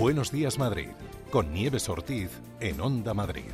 Buenos días, Madrid, con Nieves Ortiz en Onda Madrid.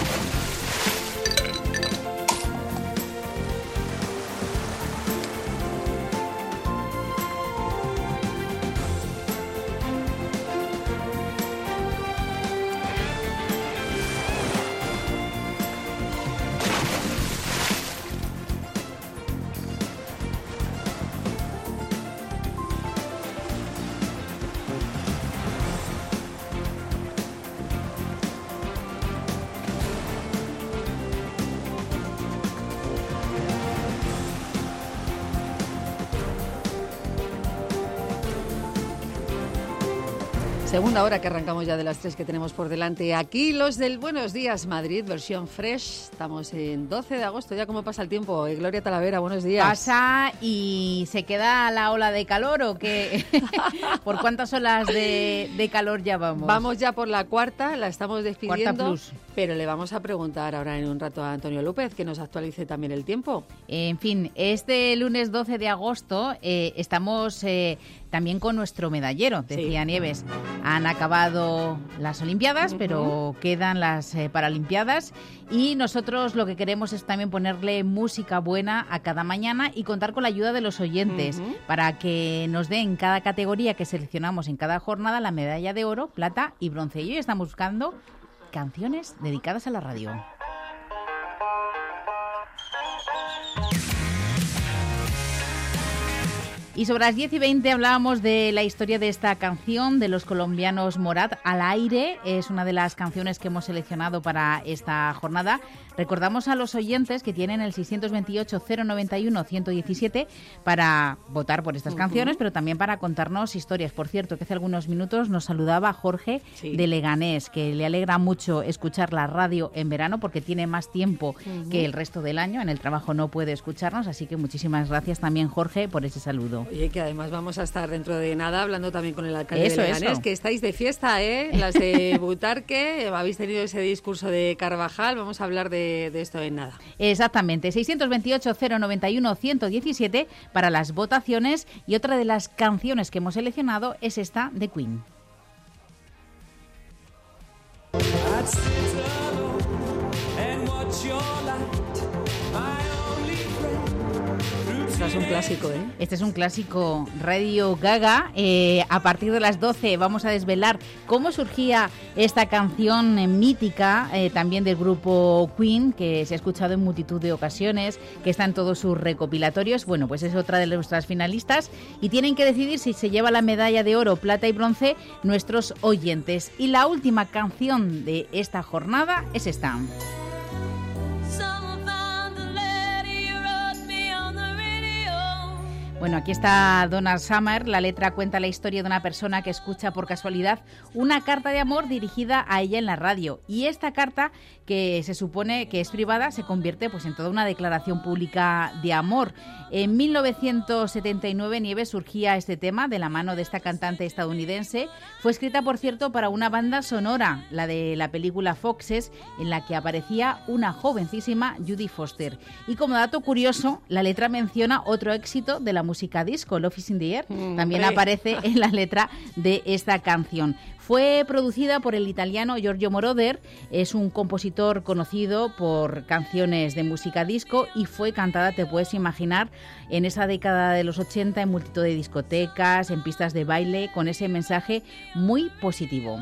Segunda hora que arrancamos ya de las 3 que tenemos por delante. Aquí los del Buenos Días Madrid, versión fresh. Estamos en 12 de agosto, ya cómo pasa el tiempo. Gloria Talavera, buenos días. Pasa y se queda la ola de calor, ¿o qué? ¿Por cuántas olas de calor ya vamos? Vamos ya por la cuarta, la estamos despidiendo. Cuarta plus. Pero le vamos a preguntar ahora en un rato a Antonio López que nos actualice también el tiempo. En fin, este lunes 12 de agosto estamos también con nuestro medallero, decía Nieves. Han acabado las Olimpiadas, pero quedan las Paralimpiadas y nosotros lo que queremos es también ponerle música buena a cada mañana y contar con la ayuda de los oyentes para que nos den cada categoría que seleccionamos en cada jornada la medalla de oro, plata y bronce. Y hoy estamos buscando canciones dedicadas a la radio. Y sobre las 10:20 hablábamos de la historia de esta canción de los colombianos Morat, Al aire. Es una de las canciones que hemos seleccionado para esta jornada. Recordamos a los oyentes que tienen el 628-091-117 para votar por estas canciones, pero también para contarnos historias. Por cierto, que hace algunos minutos nos saludaba Jorge de Leganés, que le alegra mucho escuchar la radio en verano porque tiene más tiempo que el resto del año. En el trabajo no puede escucharnos, así que muchísimas gracias también, Jorge, por ese saludo. Oye, que además vamos a estar dentro de nada hablando también con el alcalde de Leganés, que estáis de fiesta, ¿eh? Las de Butarque, habéis tenido ese discurso de Carvajal, vamos a hablar de esto en nada. Exactamente, 628-091-117 para las votaciones y otra de las canciones que hemos seleccionado es esta de Queen. Este es un clásico, ¿eh? Este es un clásico, Radio Gaga. A partir de las 12 vamos a desvelar cómo surgía esta canción mítica, también del grupo Queen, que se ha escuchado en multitud de ocasiones, que está en todos sus recopilatorios. Bueno, pues es otra de nuestras finalistas y tienen que decidir si se lleva la medalla de oro, plata y bronce nuestros oyentes. Y la última canción de esta jornada es esta. Bueno, aquí está Donna Summer. La letra cuenta la historia de una persona que escucha por casualidad una carta de amor dirigida a ella en la radio. Y esta carta, que se supone que es privada, se convierte pues en toda una declaración pública de amor. En 1979, Nieves, surgía este tema de la mano de esta cantante estadounidense. Fue escrita, por cierto, para una banda sonora, la de la película Foxes, en la que aparecía una jovencísima Judy Foster. Y como dato curioso, la letra menciona otro éxito de la música disco, Love is in the Air. También aparece en la letra de esta canción. Fue producida por el italiano Giorgio Moroder, es un compositor conocido por canciones de música disco y fue cantada, te puedes imaginar, en esa década de los 80 en multitud de discotecas, en pistas de baile, con ese mensaje muy positivo.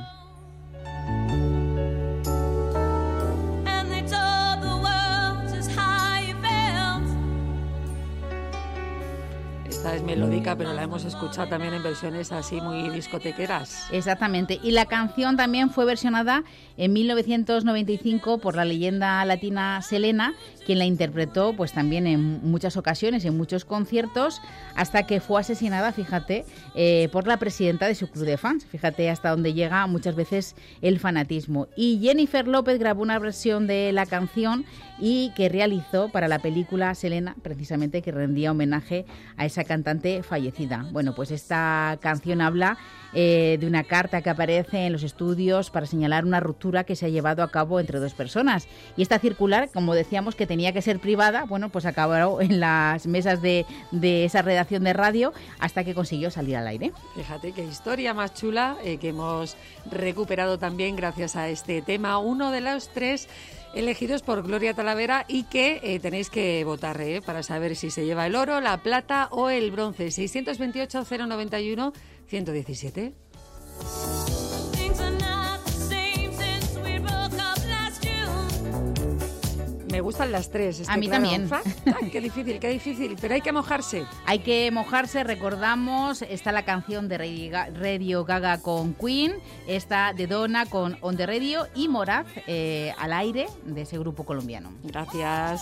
Esta es melódica, pero la hemos escuchado también en versiones así muy discotequeras. Exactamente. Y la canción también fue versionada en 1995 por la leyenda latina Selena, quien la interpretó pues también en muchas ocasiones, en muchos conciertos, hasta que fue asesinada, fíjate, por la presidenta de su club de fans. Fíjate hasta dónde llega muchas veces el fanatismo. Y Jennifer López grabó una versión de la canción y que realizó para la película Selena, precisamente, que rendía homenaje a esa cantante cantante fallecida. Bueno, pues esta canción habla de una carta que aparece en los estudios para señalar una ruptura que se ha llevado a cabo entre dos personas. Y esta circular, como decíamos, que tenía que ser privada, bueno, pues acabó en las mesas de esa redacción de radio hasta que consiguió salir al aire. Fíjate qué historia más chula que hemos recuperado también gracias a este tema. Uno de los 3 elegidos por Gloria Talavera y que tenéis que votar para saber si se lleva el oro, la plata o el bronce. 628-091-117. Me gustan las 3. A mí también. Qué difícil, pero hay que mojarse. Hay que mojarse, recordamos, está la canción de Radio Gaga con Queen, está de Donna con On The Radio y Moraz al aire de ese grupo colombiano. Gracias.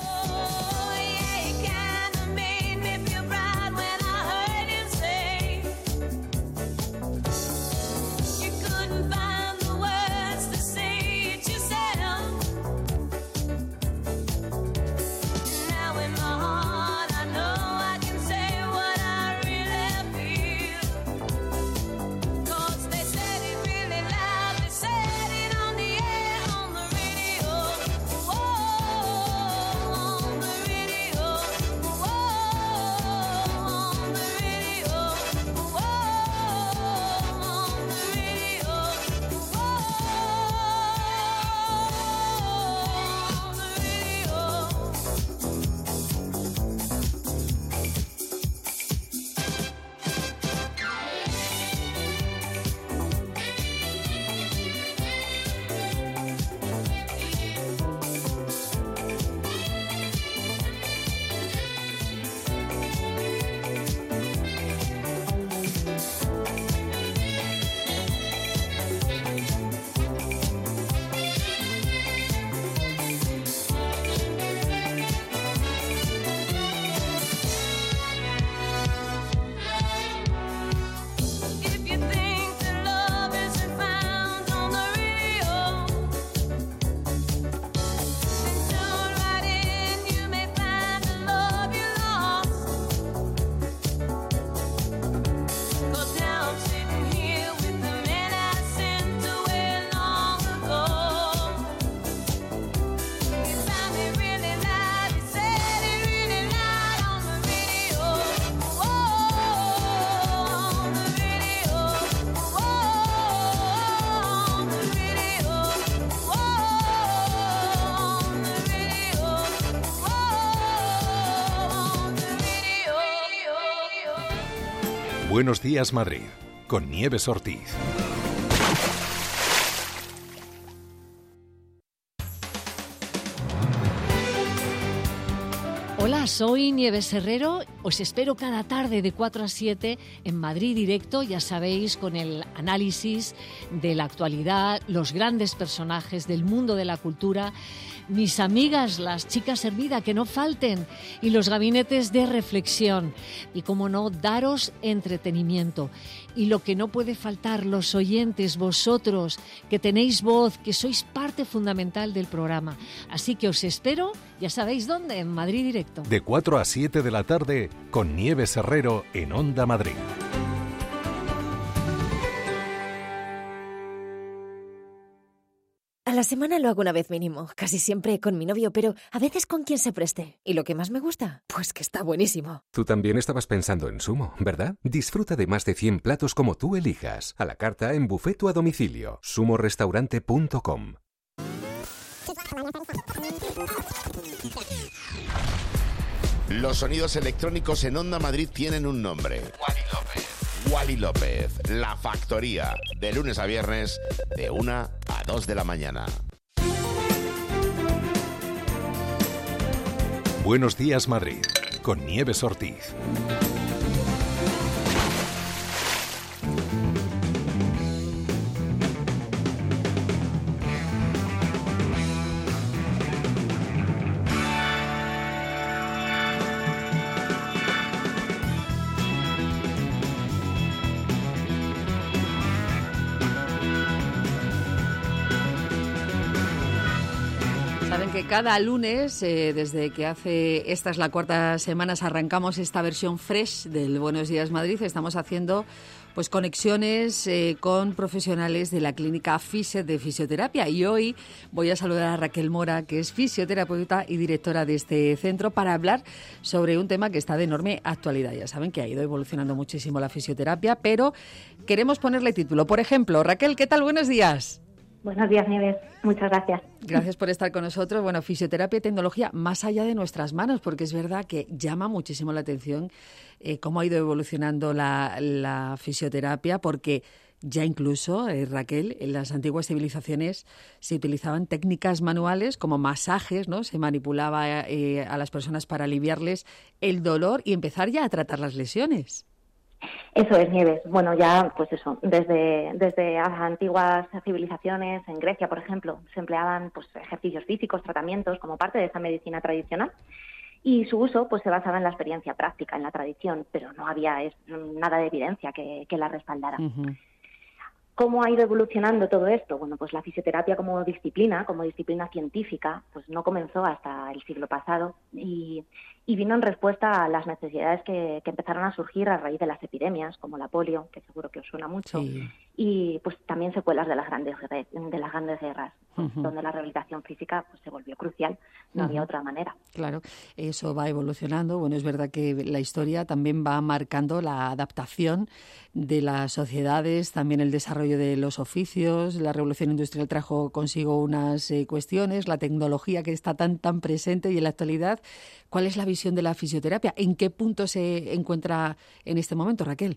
Buenos días, Madrid, con Nieves Ortiz. Hola, soy Nieves Herrero. Os espero cada tarde de 4 a 7 en Madrid Directo, ya sabéis, con el análisis de la actualidad, los grandes personajes del mundo de la cultura, mis amigas, las chicas Hermida, que no falten, y los gabinetes de reflexión. Y, como no, daros entretenimiento. Y lo que no puede faltar, los oyentes, vosotros, que tenéis voz, que sois parte fundamental del programa. Así que os espero, ya sabéis dónde, en Madrid Directo. De 4 a 7 de la tarde, con Nieves Herrero en Onda Madrid. A la semana lo hago una vez mínimo, casi siempre con mi novio, pero a veces con quien se preste. ¿Y lo que más me gusta? Pues que está buenísimo. Tú también estabas pensando en Sumo, ¿verdad? Disfruta de más de 100 platos como tú elijas, a la carta, en buffet o a domicilio. sumorestaurante.com. Los sonidos electrónicos en Onda Madrid tienen un nombre. Wally López, La Factoría, de lunes a viernes, de 1 a 2 de la mañana. Buenos días, Madrid, con Nieves Ortiz. que cada lunes, desde que esta es la cuarta semana, arrancamos esta versión fresh del Buenos Días Madrid, estamos haciendo pues conexiones con profesionales de la clínica FISE de fisioterapia. Y hoy voy a saludar a Raquel Mora, que es fisioterapeuta y directora de este centro, para hablar sobre un tema que está de enorme actualidad. Ya saben que ha ido evolucionando muchísimo la fisioterapia, pero queremos ponerle título. Por ejemplo, Raquel, ¿qué tal? Buenos días. Buenos días, Nieves. Muchas gracias. Gracias por estar con nosotros. Bueno, fisioterapia y tecnología más allá de nuestras manos, porque es verdad que llama muchísimo la atención cómo ha ido evolucionando la fisioterapia, porque ya incluso, Raquel, en las antiguas civilizaciones se utilizaban técnicas manuales como masajes, ¿no? Se manipulaba a las personas para aliviarles el dolor y empezar ya a tratar las lesiones. Eso es, Nieves. Bueno, ya, pues eso, desde las antiguas civilizaciones, en Grecia, por ejemplo, se empleaban pues ejercicios físicos, tratamientos, como parte de esa medicina tradicional. Y su uso pues se basaba en la experiencia práctica, en la tradición, pero no había nada de evidencia que la respaldara. Uh-huh. ¿Cómo ha ido evolucionando todo esto? Bueno, pues la fisioterapia como disciplina científica, pues no comenzó hasta el siglo pasado y vino en respuesta a las necesidades que empezaron a surgir a raíz de las epidemias, como la polio, que seguro que os suena mucho, sí. Y pues también secuelas de las grandes guerras, uh-huh. Donde la rehabilitación física pues se volvió crucial, no uh-huh. había otra manera. Claro, eso va evolucionando. Bueno, es verdad que la historia también va marcando la adaptación de las sociedades, también el desarrollo de los oficios. La revolución industrial trajo consigo unas cuestiones, la tecnología que está tan presente, y en la actualidad, ¿cuál es la visión de la fisioterapia? ¿En qué punto se encuentra en este momento, Raquel?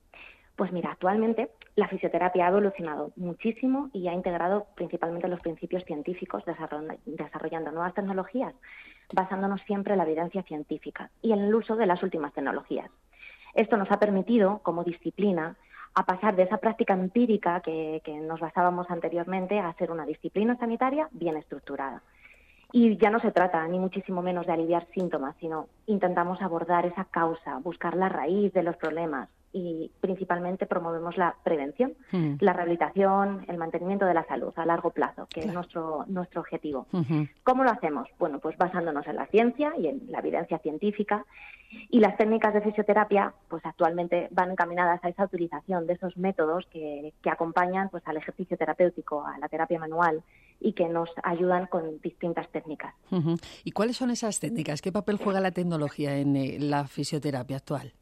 Pues mira, actualmente la fisioterapia ha evolucionado muchísimo y ha integrado principalmente los principios científicos, desarrollando nuevas tecnologías, basándonos siempre en la evidencia científica y en el uso de las últimas tecnologías. Esto nos ha permitido, como disciplina, a pasar de esa práctica empírica que nos basábamos anteriormente a ser una disciplina sanitaria bien estructurada. Y ya no se trata ni muchísimo menos de aliviar síntomas, sino intentamos abordar esa causa, buscar la raíz de los problemas y principalmente promovemos la prevención, la rehabilitación, el mantenimiento de la salud a largo plazo, que es nuestro objetivo. Uh-huh. ¿Cómo lo hacemos? Bueno, pues basándonos en la ciencia y en la evidencia científica, y las técnicas de fisioterapia pues actualmente van encaminadas a esa utilización de esos métodos que acompañan pues al ejercicio terapéutico, a la terapia manual, y que nos ayudan con distintas técnicas. Uh-huh. ¿Y cuáles son esas técnicas? ¿Qué papel juega la tecnología en la fisioterapia actual?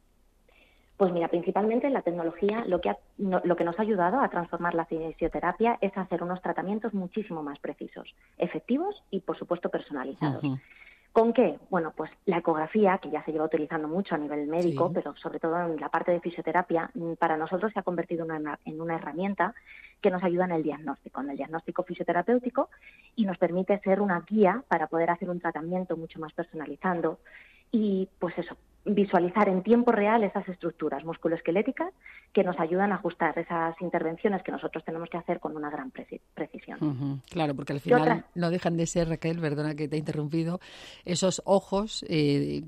Pues mira, principalmente la tecnología lo que nos ha ayudado a transformar la fisioterapia es hacer unos tratamientos muchísimo más precisos, efectivos y, por supuesto, personalizados. Uh-huh. ¿Con qué? Bueno, pues la ecografía, que ya se lleva utilizando mucho a nivel médico, sí. Pero sobre todo en la parte de fisioterapia, para nosotros se ha convertido en una herramienta que nos ayuda en el diagnóstico fisioterapéutico, y nos permite ser una guía para poder hacer un tratamiento mucho más personalizado y, pues eso, visualizar en tiempo real esas estructuras musculoesqueléticas que nos ayudan a ajustar esas intervenciones que nosotros tenemos que hacer con una gran precisión. Uh-huh. Claro, porque al final no dejan de ser, Raquel, perdona que te he interrumpido, esos ojos y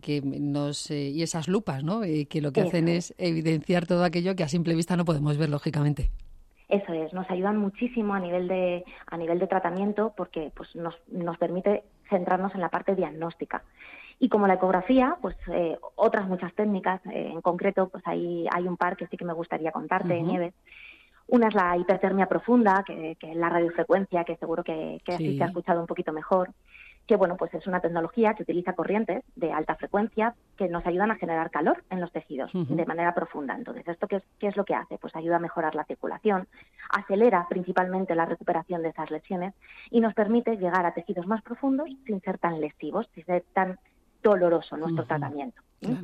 esas lupas, ¿no? Que lo que hacen es evidenciar todo aquello que a simple vista no podemos ver, lógicamente. Eso es, nos ayudan muchísimo a nivel de tratamiento, porque pues nos permite centrarnos en la parte diagnóstica. Y como la ecografía, pues otras muchas técnicas, en concreto, pues hay un par que sí que me gustaría contarte, uh-huh. Nieves. Una es la hipertermia profunda, que es la radiofrecuencia, que seguro que sí. Así se ha escuchado un poquito mejor, que bueno, pues es una tecnología que utiliza corrientes de alta frecuencia que nos ayudan a generar calor en los tejidos uh-huh. de manera profunda. Entonces, ¿esto qué es lo que hace? Pues ayuda a mejorar la circulación, acelera principalmente la recuperación de esas lesiones y nos permite llegar a tejidos más profundos sin ser tan lesivos, sin ser tan doloroso nuestro uh-huh. tratamiento. Claro.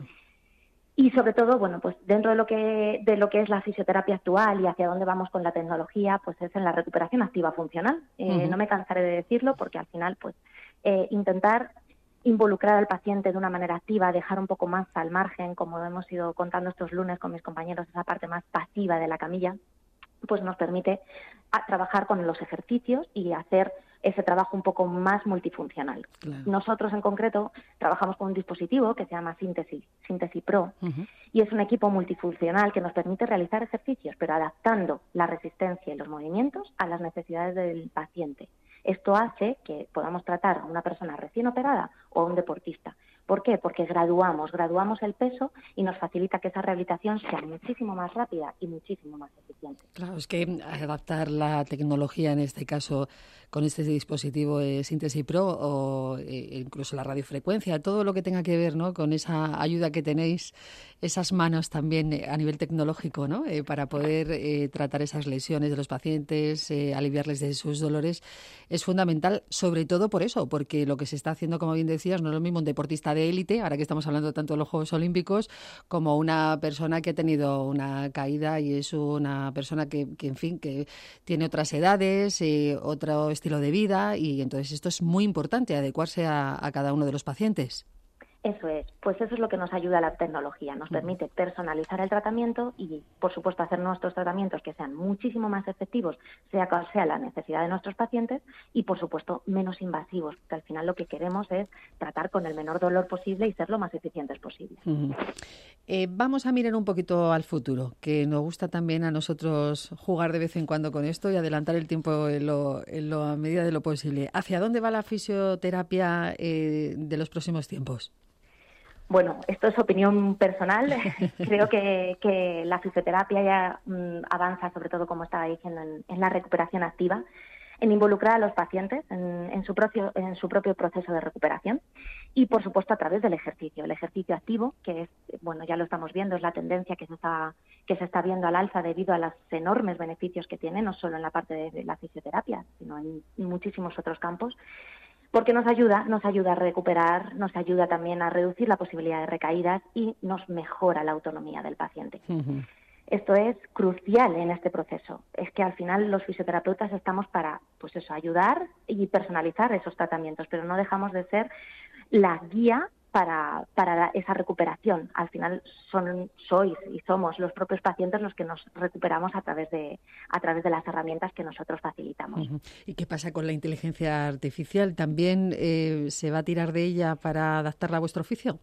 Y sobre todo, bueno, pues dentro de lo que es la fisioterapia actual y hacia dónde vamos con la tecnología, pues es en la recuperación activa funcional. Uh-huh. No me cansaré de decirlo, porque al final, pues intentar involucrar al paciente de una manera activa, dejar un poco más al margen, como hemos ido contando estos lunes con mis compañeros, esa parte más pasiva de la camilla, pues nos permite trabajar con los ejercicios y hacer ese trabajo un poco más multifuncional. Claro. Nosotros, en concreto, trabajamos con un dispositivo que se llama Síntesis Pro, uh-huh. y es un equipo multifuncional que nos permite realizar ejercicios, pero adaptando la resistencia y los movimientos a las necesidades del paciente. Esto hace que podamos tratar a una persona recién operada o a un deportista. ¿Por qué? Porque graduamos el peso y nos facilita que esa rehabilitación sea muchísimo más rápida y muchísimo más eficiente. Claro, es que adaptar la tecnología, en este caso, con este dispositivo Síntesis Pro o incluso la radiofrecuencia, todo lo que tenga que ver, ¿no?, con esa ayuda que tenéis, esas manos también a nivel tecnológico, ¿no?, para poder tratar esas lesiones de los pacientes, aliviarles de sus dolores, es fundamental, sobre todo por eso, porque lo que se está haciendo, como bien decías, no es lo mismo un deportista de élite, ahora que estamos hablando tanto de los Juegos Olímpicos, como una persona que ha tenido una caída y es una persona que en fin, que tiene otras edades, otro estilo de vida, y entonces esto es muy importante, adecuarse a cada uno de los pacientes. Eso es, pues eso es lo que nos ayuda la tecnología, nos permite personalizar el tratamiento y, por supuesto, hacer nuestros tratamientos que sean muchísimo más efectivos, sea cual sea la necesidad de nuestros pacientes, y, por supuesto, menos invasivos, porque al final lo que queremos es tratar con el menor dolor posible y ser lo más eficientes posible. Vamos a mirar un poquito al futuro, que nos gusta también a nosotros jugar de vez en cuando con esto y adelantar el tiempo en a medida de lo posible. ¿Hacia dónde va la fisioterapia de los próximos tiempos? Bueno, esto es opinión personal. Creo que la fisioterapia ya avanza, sobre todo, como estaba diciendo, en la recuperación activa, en involucrar a los pacientes en su propio proceso de recuperación y, por supuesto, a través del ejercicio. El ejercicio activo, que es, bueno, ya lo estamos viendo, es la tendencia que se está viendo al alza debido a los enormes beneficios que tiene, no solo en la parte de la fisioterapia, sino en muchísimos otros campos. Porque nos ayuda a recuperar, nos ayuda también a reducir la posibilidad de recaídas y nos mejora la autonomía del paciente. Uh-huh. Esto es crucial en este proceso. Es que al final los fisioterapeutas estamos para, pues eso, ayudar y personalizar esos tratamientos, pero no dejamos de ser la guía para esa recuperación. Al final somos los propios pacientes los que nos recuperamos a través de las herramientas que nosotros facilitamos. Uh-huh. ¿Y qué pasa con la inteligencia artificial? ¿También se va a tirar de ella para adaptarla a vuestro oficio?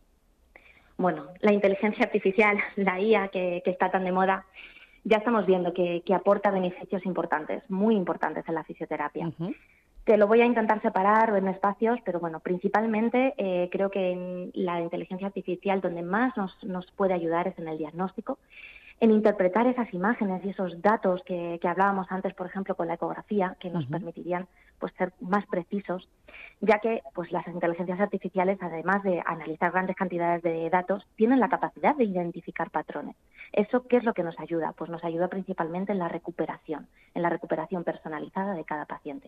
Bueno, la inteligencia artificial, la IA que está tan de moda, ya estamos viendo que aporta beneficios importantes, muy importantes en la fisioterapia. Uh-huh. Te lo voy a intentar separar en espacios, pero bueno, principalmente creo que en la inteligencia artificial donde más nos puede ayudar es en el diagnóstico, en interpretar esas imágenes y esos datos que hablábamos antes, por ejemplo, con la ecografía, que nos permitirían pues ser más precisos, ya que pues las inteligencias artificiales, además de analizar grandes cantidades de datos, tienen la capacidad de identificar patrones. ¿Eso qué es lo que nos ayuda? Pues nos ayuda principalmente en la recuperación personalizada de cada paciente.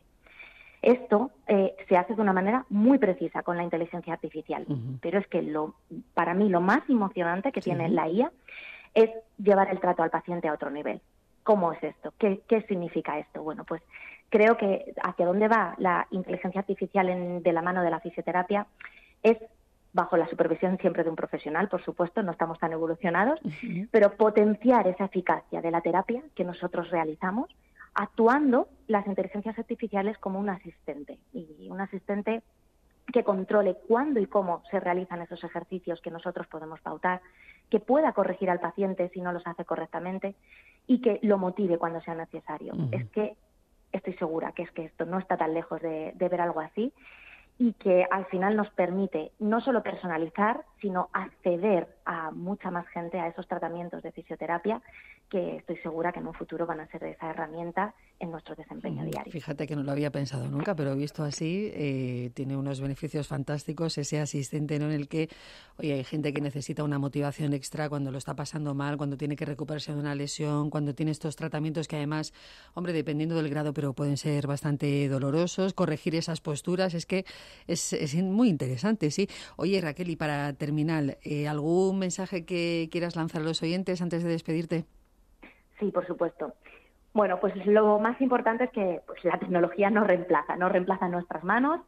Esto se hace de una manera muy precisa con la inteligencia artificial, pero es que para mí lo más emocionante que tiene la IA es llevar el trato al paciente a otro nivel. ¿Cómo es esto? ¿Qué significa esto? Bueno, pues creo que hacia dónde va la inteligencia artificial de la mano de la fisioterapia es bajo la supervisión siempre de un profesional, por supuesto, no estamos tan evolucionados, pero potenciar esa eficacia de la terapia que nosotros realizamos, actuando las inteligencias artificiales como un asistente, y un asistente que controle cuándo y cómo se realizan esos ejercicios que nosotros podemos pautar, que pueda corregir al paciente si no los hace correctamente y que lo motive cuando sea necesario. Es que estoy segura que esto no está tan lejos de ver algo así, y que al final nos permite no solo personalizar, sino acceder a mucha más gente a esos tratamientos de fisioterapia que estoy segura que en un futuro van a ser esa herramienta en nuestro desempeño diario. Fíjate que no lo había pensado nunca, pero visto así, tiene unos beneficios fantásticos ese asistente, ¿no?, en el que, oye, hay gente que necesita una motivación extra cuando lo está pasando mal, cuando tiene que recuperarse de una lesión, cuando tiene estos tratamientos que además, hombre, dependiendo del grado, pero pueden ser bastante dolorosos, corregir esas posturas, es que es muy interesante, sí. Oye, Raquel, y para terminar, ¿algún mensaje que quieras lanzar a los oyentes antes de despedirte? Sí, por supuesto. Bueno, pues lo más importante es que pues, la tecnología no reemplaza nuestras manos,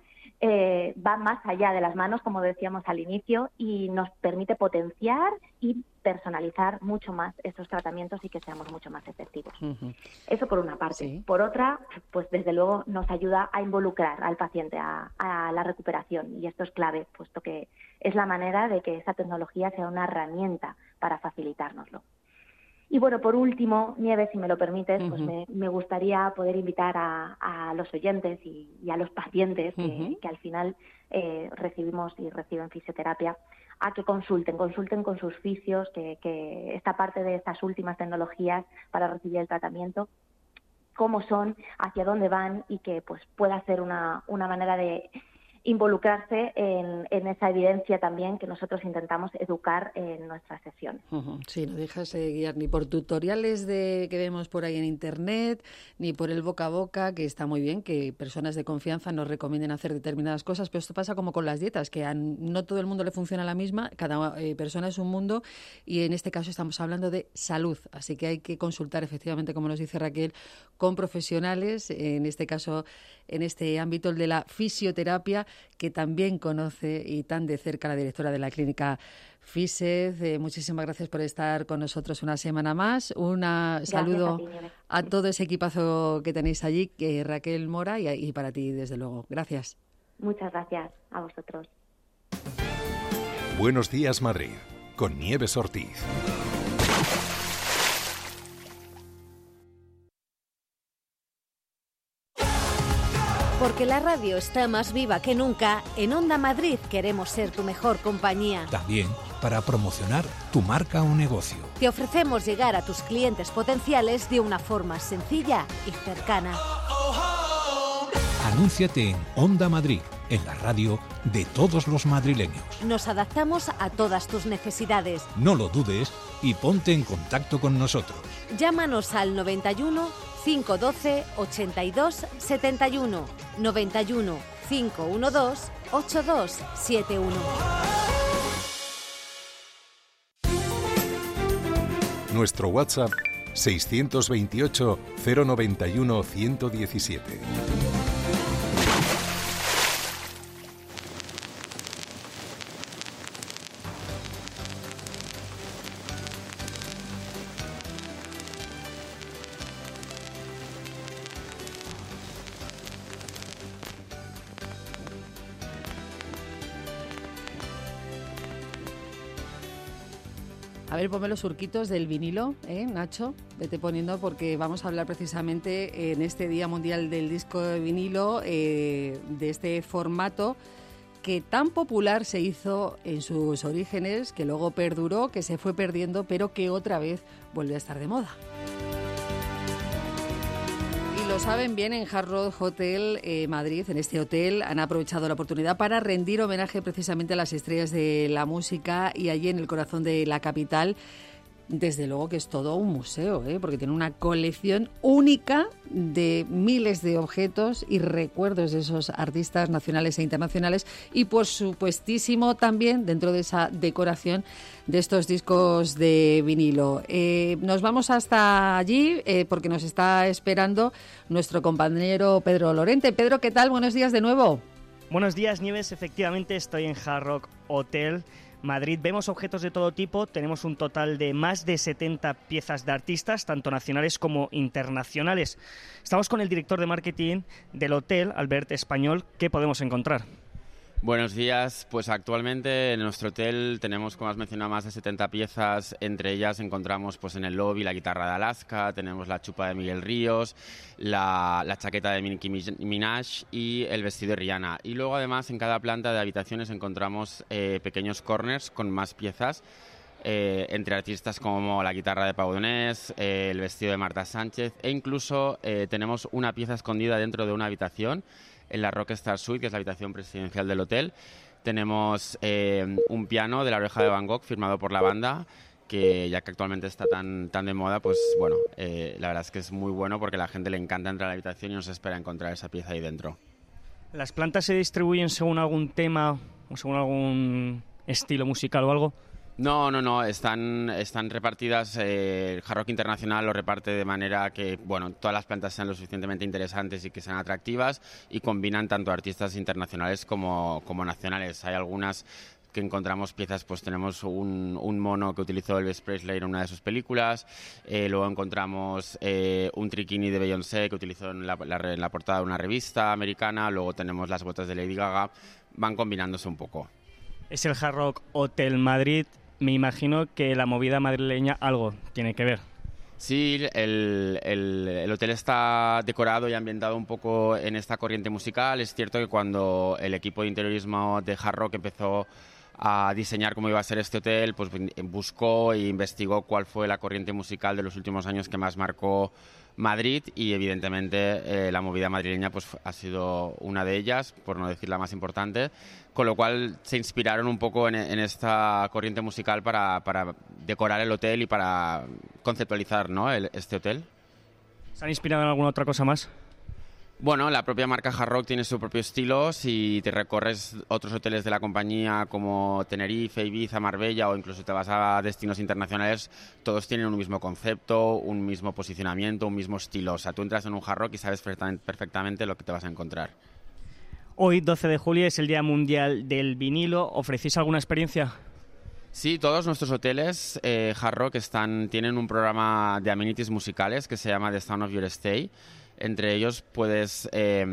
va más allá de las manos, como decíamos al inicio, y nos permite potenciar y personalizar mucho más estos tratamientos y que seamos mucho más efectivos. Eso por una parte. Sí. Por otra, pues desde luego nos ayuda a involucrar al paciente a la recuperación, y esto es clave, puesto que es la manera de que esa tecnología sea una herramienta para facilitárnoslo. Y bueno, por último, Nieves, si me lo permites, pues me gustaría poder invitar a los oyentes y a los pacientes que al final recibimos y reciben fisioterapia a que consulten con sus fisios, que esta parte de estas últimas tecnologías para recibir el tratamiento, cómo son, hacia dónde van y que pues pueda ser una manera de involucrarse en esa evidencia también que nosotros intentamos educar en nuestras sesiones. Sí, no dejas guiar ni por tutoriales que vemos por ahí en Internet, ni por el boca a boca, que está muy bien, que personas de confianza nos recomienden hacer determinadas cosas, pero esto pasa como con las dietas, que no todo el mundo le funciona la misma, cada persona es un mundo, y en este caso estamos hablando de salud, así que hay que consultar efectivamente, como nos dice Raquel, con profesionales, en este caso, en este ámbito, el de la fisioterapia, que también conoce y tan de cerca la directora de la clínica FISED. Muchísimas gracias por estar con nosotros una semana más. Saludo a todo ese equipazo que tenéis allí, Raquel Mora, y para ti, desde luego. Gracias. Muchas gracias a vosotros. Buenos días, Madrid, con Nieves Ortiz. Porque la radio está más viva que nunca, en Onda Madrid queremos ser tu mejor compañía. También para promocionar tu marca o negocio. Te ofrecemos llegar a tus clientes potenciales de una forma sencilla y cercana. Anúnciate en Onda Madrid, en la radio de todos los madrileños. Nos adaptamos a todas tus necesidades. No lo dudes y ponte en contacto con nosotros. Llámanos al 91 512 82 71, 91 512 8271. Nuestro WhatsApp 628 091 117. A ver, ponme los surquitos del vinilo, Nacho, vete poniendo, porque vamos a hablar precisamente en este Día Mundial del Disco de Vinilo de este formato que tan popular se hizo en sus orígenes, que luego perduró, que se fue perdiendo, pero que otra vez vuelve a estar de moda. Lo saben bien, en Hard Rock Hotel Madrid, en este hotel, han aprovechado la oportunidad para rendir homenaje precisamente a las estrellas de la música, y allí en el corazón de la capital, desde luego que es todo un museo, porque tiene una colección única de miles de objetos y recuerdos de esos artistas nacionales e internacionales, y por supuestísimo también dentro de esa decoración de estos discos de vinilo. Nos vamos hasta allí porque nos está esperando nuestro compañero Pedro Lorente. Pedro, ¿qué tal? Buenos días de nuevo. Buenos días, Nieves. Efectivamente, estoy en Hard Rock Hotel Madrid. Vemos objetos de todo tipo, tenemos un total de más de 70 piezas de artistas, tanto nacionales como internacionales. Estamos con el director de marketing del hotel, Albert Español. ¿Qué podemos encontrar? Buenos días, pues actualmente en nuestro hotel tenemos, como has mencionado, más de 70 piezas. Entre ellas encontramos pues en el lobby la guitarra de Alaska, tenemos la chupa de Miguel Ríos, la chaqueta de Nicki Minaj y el vestido de Rihanna. Y luego además en cada planta de habitaciones encontramos pequeños corners con más piezas, entre artistas como la guitarra de Pau Donés, el vestido de Marta Sánchez, e incluso tenemos una pieza escondida dentro de una habitación en la Rockstar Suite, que es la habitación presidencial del hotel. Tenemos un piano de La Oreja de Van Gogh firmado por la banda, que ya que actualmente está tan de moda, pues bueno, la verdad es que es muy bueno porque a la gente le encanta entrar a la habitación y nos espera encontrar esa pieza ahí dentro. ¿Las plantas se distribuyen según algún tema o según algún estilo musical o algo? No, están repartidas. El Hard Rock Internacional lo reparte de manera que, bueno, todas las plantas sean lo suficientemente interesantes y que sean atractivas, y combinan tanto artistas internacionales como nacionales. Hay algunas que encontramos piezas, pues tenemos un mono que utilizó Elvis Presley en una de sus películas, luego encontramos un triquini de Beyoncé que utilizó en la portada de una revista americana, luego tenemos las botas de Lady Gaga. Van combinándose un poco. Es el Hard Rock Hotel Madrid. Me imagino que la movida madrileña algo tiene que ver. Sí, el hotel está decorado y ambientado un poco en esta corriente musical. Es cierto que cuando el equipo de interiorismo de Hard Rock empezó a diseñar cómo iba a ser este hotel, pues buscó e investigó cuál fue la corriente musical de los últimos años que más marcó Madrid, y evidentemente la movida madrileña pues ha sido una de ellas, por no decir la más importante, con lo cual se inspiraron un poco en esta corriente musical para decorar el hotel y para conceptualizar, ¿no?, este hotel. ¿Se han inspirado en alguna otra cosa más? Bueno, la propia marca Hard Rock tiene su propio estilo. Si te recorres otros hoteles de la compañía como Tenerife, Ibiza, Marbella, o incluso te vas a destinos internacionales, todos tienen un mismo concepto, un mismo posicionamiento, un mismo estilo. O sea, tú entras en un Hard Rock y sabes perfectamente lo que te vas a encontrar. Hoy, 12 de julio, es el Día Mundial del Vinilo. ¿Ofrecéis alguna experiencia? Sí, todos nuestros hoteles Hard Rock tienen un programa de amenities musicales que se llama The Sound of Your Stay. Entre ellos puedes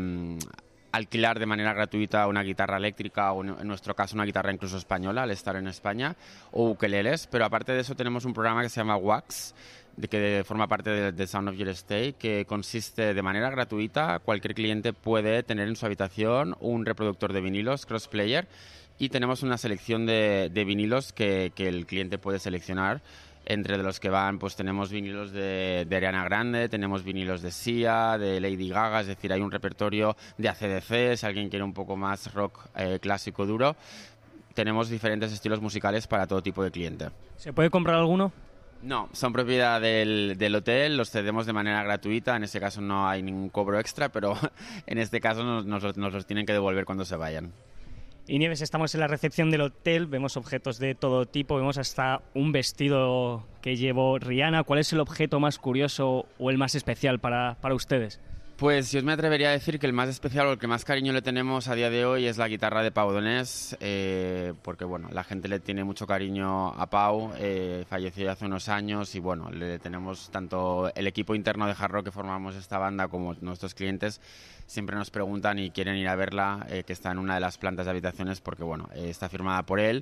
alquilar de manera gratuita una guitarra eléctrica o, en nuestro caso, una guitarra incluso española al estar en España, o ukeleles. Pero aparte de eso tenemos un programa que se llama Wax, que forma parte de The Sound of Your Stay, que consiste de manera gratuita. Cualquier cliente puede tener en su habitación un reproductor de vinilos crossplayer, y tenemos una selección de vinilos que el cliente puede seleccionar. Entre de los que van, pues tenemos vinilos de Ariana Grande, tenemos vinilos de Sia, de Lady Gaga, es decir, hay un repertorio de AC/DC, si alguien quiere un poco más rock clásico duro. Tenemos diferentes estilos musicales para todo tipo de cliente. ¿Se puede comprar alguno? No, son propiedad del hotel, los cedemos de manera gratuita. En ese caso no hay ningún cobro extra, pero en este caso nos los tienen que devolver cuando se vayan. Y Nieves, estamos en la recepción del hotel, vemos objetos de todo tipo, vemos hasta un vestido que llevó Rihanna. ¿Cuál es el objeto más curioso o el más especial para ustedes? Pues yo me atrevería a decir que el más especial o el que más cariño le tenemos a día de hoy es la guitarra de Pau Donés, porque bueno, la gente le tiene mucho cariño a Pau, falleció hace unos años, y bueno, le tenemos tanto el equipo interno de Hard Rock que formamos esta banda como nuestros clientes siempre nos preguntan y quieren ir a verla, que está en una de las plantas de habitaciones, porque bueno, está firmada por él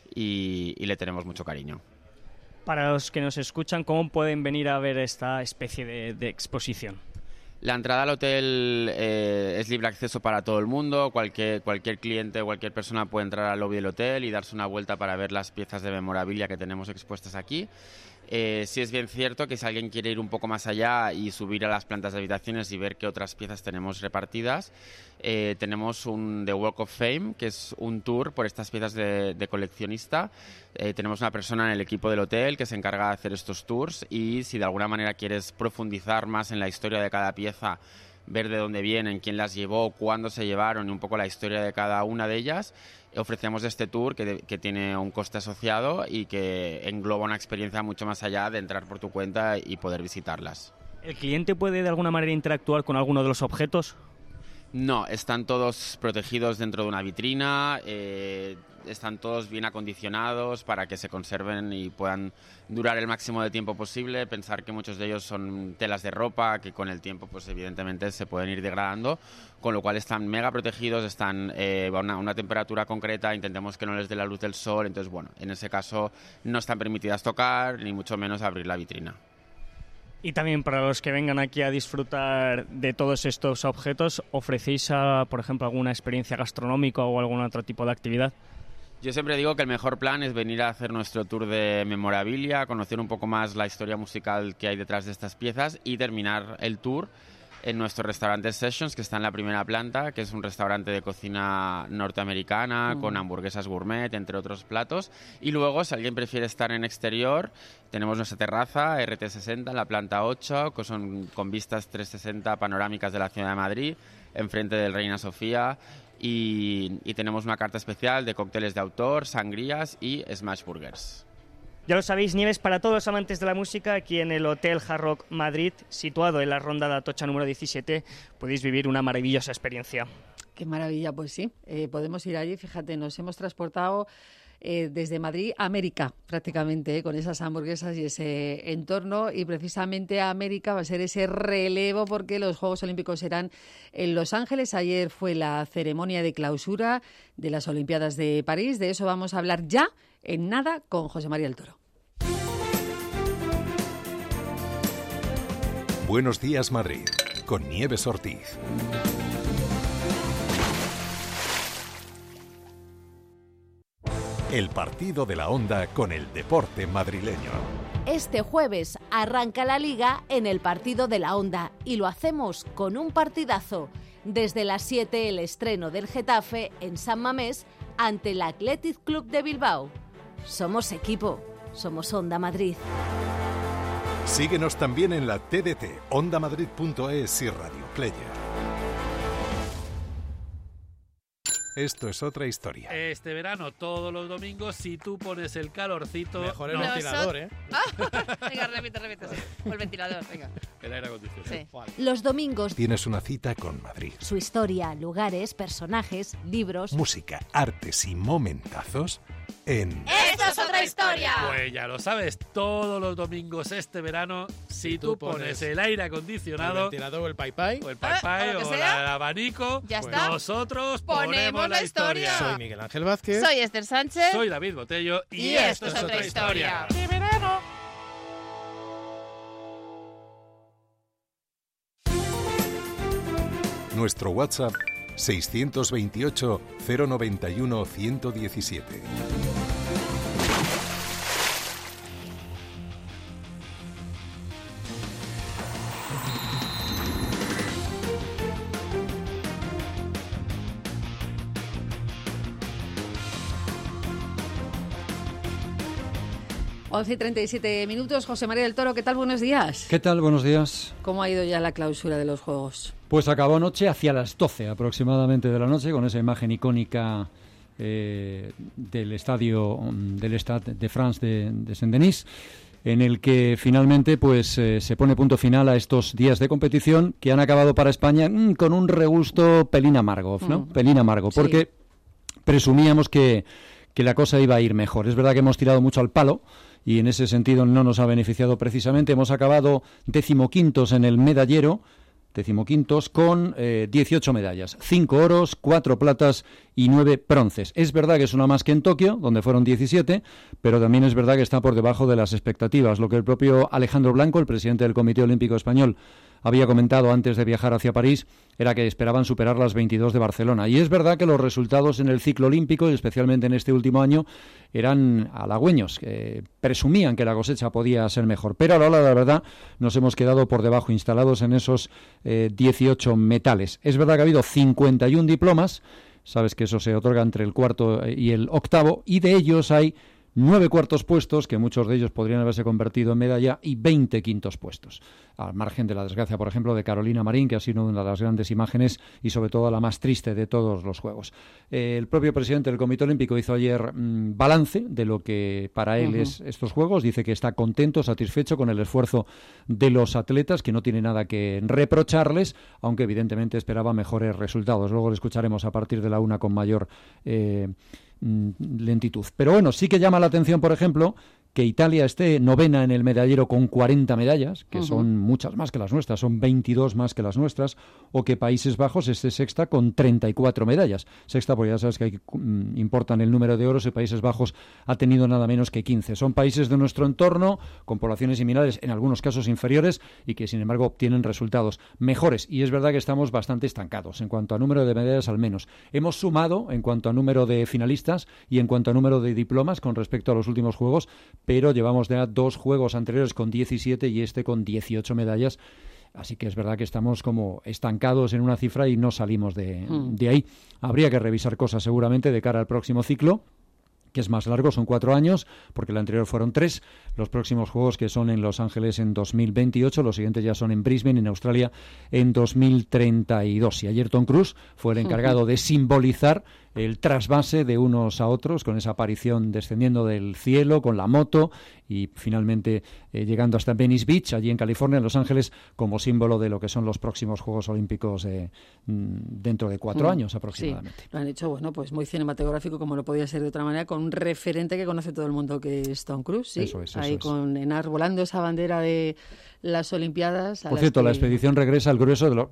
y le tenemos mucho cariño. Para los que nos escuchan, ¿cómo pueden venir a ver esta especie de exposición? La entrada al hotel es libre acceso para todo el mundo. Cualquier cliente o cualquier persona puede entrar al lobby del hotel y darse una vuelta para ver las piezas de memorabilia que tenemos expuestas aquí. Sí es bien cierto que si alguien quiere ir un poco más allá y subir a las plantas de habitaciones y ver qué otras piezas tenemos repartidas, tenemos un The Walk of Fame, que es un tour por estas piezas de coleccionista. Tenemos una persona en el equipo del hotel que se encarga de hacer estos tours, y si de alguna manera quieres profundizar más en la historia de cada pieza, ver de dónde vienen, quién las llevó, cuándo se llevaron y un poco la historia de cada una de ellas, ofrecemos este tour que tiene un coste asociado y que engloba una experiencia mucho más allá de entrar por tu cuenta y poder visitarlas. ¿El cliente puede de alguna manera interactuar con alguno de los objetos? No, están todos protegidos dentro de una vitrina, están todos bien acondicionados para que se conserven y puedan durar el máximo de tiempo posible. Pensar que muchos de ellos son telas de ropa que con el tiempo pues evidentemente se pueden ir degradando, con lo cual están mega protegidos, están a una temperatura concreta, intentemos que no les dé la luz del sol, entonces bueno, en ese caso no están permitidas tocar ni mucho menos abrir la vitrina. Y también para los que vengan aquí a disfrutar de todos estos objetos, ¿ofrecéis, por ejemplo, alguna experiencia gastronómica o algún otro tipo de actividad? Yo siempre digo que el mejor plan es venir a hacer nuestro tour de memorabilia, conocer un poco más la historia musical que hay detrás de estas piezas y terminar el tour en nuestro restaurante Sessions, que está en la primera planta, que es un restaurante de cocina norteamericana con hamburguesas gourmet, entre otros platos. Y luego, si alguien prefiere estar en exterior, tenemos nuestra terraza RT60 en la planta 8, que son con vistas 360 panorámicas de la ciudad de Madrid, enfrente del Reina Sofía. Y tenemos una carta especial de cócteles de autor, sangrías y smash burgers. Ya lo sabéis, Nieves, para todos los amantes de la música, aquí en el Hotel Hard Rock Madrid, situado en la Ronda de Atocha número 17, podéis vivir una maravillosa experiencia. Qué maravilla, pues sí, podemos ir allí, fíjate, nos hemos transportado desde Madrid a América, prácticamente, con esas hamburguesas y ese entorno, y precisamente América va a ser ese relevo porque los Juegos Olímpicos serán en Los Ángeles. Ayer fue la ceremonia de clausura de las Olimpiadas de París, de eso vamos a hablar ya en nada con José María El Toro. Buenos días, Madrid, con Nieves Ortiz. El partido de la Onda con el deporte madrileño. Este jueves arranca la Liga en el partido de la Onda y lo hacemos con un partidazo. Desde las 7 el estreno del Getafe en San Mamés ante el Athletic Club de Bilbao. Somos equipo, somos Onda Madrid. Síguenos también en la TDT, ondamadrid.es y Radio Player. Esto es otra historia. Este verano, todos los domingos, si tú pones el calorcito... Mejor el ventilador, ¿eh? Venga, repite, sí. O el ventilador, venga. El aire acondicionado. Sí. Vale. Los domingos... Tienes una cita con Madrid. Su historia, lugares, personajes, libros... Música, artes y momentazos en... ¡Esto es otra historia! Pues ya lo sabes, todos los domingos este verano, si tú pones el aire acondicionado... El ventilador o el pai-pai. O el pai-pai o el abanico, ya está. Nosotros Ponemos la historia. Soy Miguel Ángel Vázquez. Soy Esther Sánchez. Soy David Botello. Y esto es otra historia. ¡De verano! Nuestro WhatsApp 628 091 117. Once y 37 minutos. José María del Toro, ¿qué tal? Buenos días. ¿Qué tal? Buenos días. ¿Cómo ha ido ya la clausura de los Juegos? Pues acabó anoche hacia las 12 aproximadamente de la noche, con esa imagen icónica del estadio del Stade de France de Saint-Denis, en el que finalmente pues se pone punto final a estos días de competición que han acabado para España con un regusto pelín amargo, ¿no? Pelín amargo, Sí. porque presumíamos que la cosa iba a ir mejor. Es verdad que hemos tirado mucho al palo y en ese sentido no nos ha beneficiado precisamente. Hemos acabado 15º en el medallero, 15º con 18 medallas, 5 oros, 4 platas y 9 bronces. Es verdad que es una más que en Tokio, donde fueron 17, pero también es verdad que está por debajo de las expectativas. Lo que el propio Alejandro Blanco, el presidente del Comité Olímpico Español, había comentado antes de viajar hacia París, era que esperaban superar las 22 de Barcelona. Y es verdad que los resultados en el ciclo olímpico, y especialmente en este último año, eran halagüeños, que presumían que la cosecha podía ser mejor. Pero a la hora de la verdad nos hemos quedado por debajo, instalados en esos 18 metales. Es verdad que ha habido 51 diplomas, sabes que eso se otorga entre el cuarto y el octavo, y de ellos hay 9 cuartos puestos, que muchos de ellos podrían haberse convertido en medalla, y 20 quintos puestos. Al margen de la desgracia, por ejemplo, de Carolina Marín, que ha sido una de las grandes imágenes y sobre todo la más triste de todos los Juegos. El propio presidente del Comité Olímpico hizo ayer balance de lo que para él es estos Juegos. Dice que está contento, satisfecho con el esfuerzo de los atletas, que no tiene nada que reprocharles, aunque evidentemente esperaba mejores resultados. Luego lo escucharemos a partir de la 1 con mayor lentitud. Pero bueno, sí que llama la atención, por ejemplo, que Italia esté novena en el medallero con 40 medallas, que son muchas más que las nuestras, son 22 más que las nuestras, o que Países Bajos esté sexta con 34 medallas. Sexta, porque ya sabes que importan el número de oros, y Países Bajos ha tenido nada menos que 15. Son países de nuestro entorno, con poblaciones similares, en algunos casos inferiores, y que sin embargo obtienen resultados mejores. Y es verdad que estamos bastante estancados, en cuanto a número de medallas al menos. Hemos sumado en cuanto a número de finalistas y en cuanto a número de diplomas con respecto a los últimos Juegos, pero llevamos ya 2 Juegos anteriores con 17 y este con 18 medallas. Así que es verdad que estamos como estancados en una cifra y no salimos de ahí. Habría que revisar cosas seguramente de cara al próximo ciclo, que es más largo, son 4 años, porque el anterior fueron 3. Los próximos Juegos, que son en Los Ángeles en 2028, los siguientes ya son en Brisbane, en Australia, en 2032. Y ayer Tom Cruise fue el encargado de simbolizar el trasvase de unos a otros, con esa aparición descendiendo del cielo con la moto y finalmente llegando hasta Venice Beach, allí en California, en Los Ángeles, como símbolo de lo que son los próximos Juegos Olímpicos dentro de 4 años aproximadamente. Sí, lo han hecho, bueno, pues muy cinematográfico, como no podía ser de otra manera, con un referente que conoce todo el mundo, que es Tom Cruise, ¿sí? Eso es. Ahí enarbolando esa bandera de las Olimpiadas. Por cierto, la expedición regresa al grueso de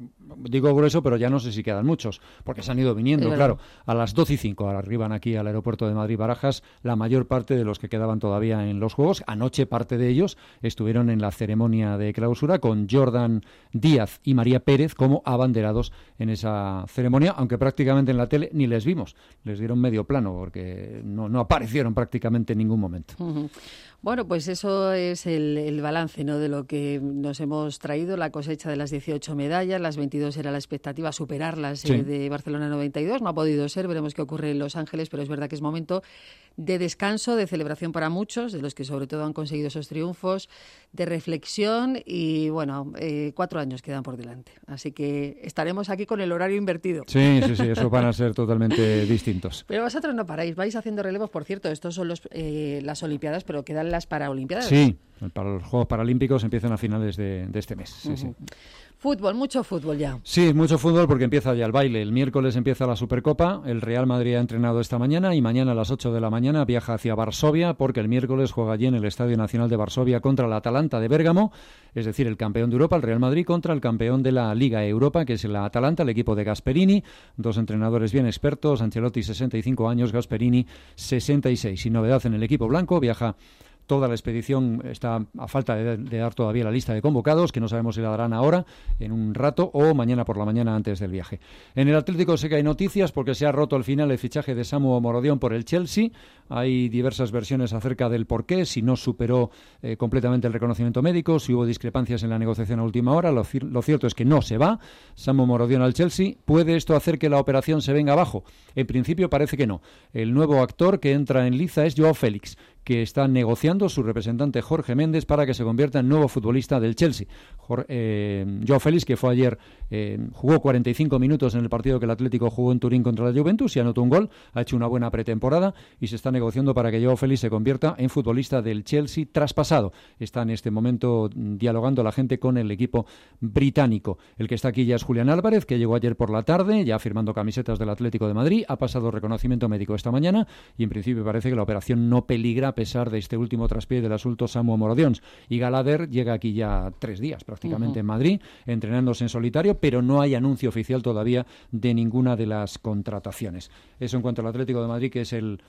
digo grueso, pero ya no sé si quedan muchos, porque se han ido viniendo, claro. A las 12:05 arriban aquí al aeropuerto de Madrid-Barajas la mayor parte de los que quedaban todavía en los Juegos. Anoche parte de ellos estuvieron en la ceremonia de clausura con Jordan Díaz y María Pérez como abanderados en esa ceremonia, aunque prácticamente en la tele ni les vimos. Les dieron medio plano porque no aparecieron prácticamente en ningún momento. Bueno, pues eso es el balance, ¿no?, de lo que nos hemos traído, la cosecha de las 18 medallas, las 22 era la expectativa, superarlas de Barcelona 92, no ha podido ser, veremos qué ocurre en Los Ángeles, pero es verdad que es momento de descanso, de celebración para muchos, de los que sobre todo han conseguido esos triunfos, de reflexión y, bueno, 4 años quedan por delante. Así que estaremos aquí con el horario invertido. Sí, eso van a ser totalmente distintos. Pero vosotros no paráis, vais haciendo relevos, por cierto, estos son las Olimpiadas, pero quedan las Paraolimpiadas. Sí, para los Juegos Paralímpicos empiezan a finales de este mes. Sí. Fútbol, mucho fútbol ya. Sí, mucho fútbol porque empieza ya el baile. El miércoles empieza la Supercopa, el Real Madrid ha entrenado esta mañana y mañana a las 8 de la mañana viaja hacia Varsovia porque el miércoles juega allí en el Estadio Nacional de Varsovia contra el Atalanta de Bérgamo, es decir, el campeón de Europa, el Real Madrid, contra el campeón de la Liga Europa, que es el Atalanta, el equipo de Gasperini, 2 entrenadores bien expertos, Ancelotti 65 años, Gasperini 66. Sin novedad en el equipo blanco, viaja toda la expedición, está a falta de dar todavía la lista de convocados, que no sabemos si la darán ahora, en un rato, o mañana por la mañana antes del viaje. En el Atlético sé que hay noticias porque se ha roto al final el fichaje de Samu Morodion por el Chelsea. Hay diversas versiones acerca del porqué, si no superó completamente el reconocimiento médico, si hubo discrepancias en la negociación a última hora. Lo cierto es que no se va Samu Morodion al Chelsea. ¿Puede esto hacer que la operación se venga abajo? En principio parece que no. El nuevo actor que entra en liza es Joao Félix, que está negociando su representante Jorge Méndez para que se convierta en nuevo futbolista del Chelsea. Joao Félix, que fue ayer, jugó 45 minutos en el partido que el Atlético jugó en Turín contra la Juventus y anotó un gol, ha hecho una buena pretemporada y se está negociando para que Joao Félix se convierta en futbolista del Chelsea traspasado. Está en este momento dialogando la gente con el equipo británico. El que está aquí ya es Julián Álvarez, que llegó ayer por la tarde, ya firmando camisetas del Atlético de Madrid, ha pasado reconocimiento médico esta mañana y en principio parece que la operación no peligra a pesar de este último traspié del asunto Samu Morodion. Y Gallagher llega aquí ya 3 días prácticamente en Madrid, entrenándose en solitario, pero no hay anuncio oficial todavía de ninguna de las contrataciones. Eso en cuanto al Atlético de Madrid, que es el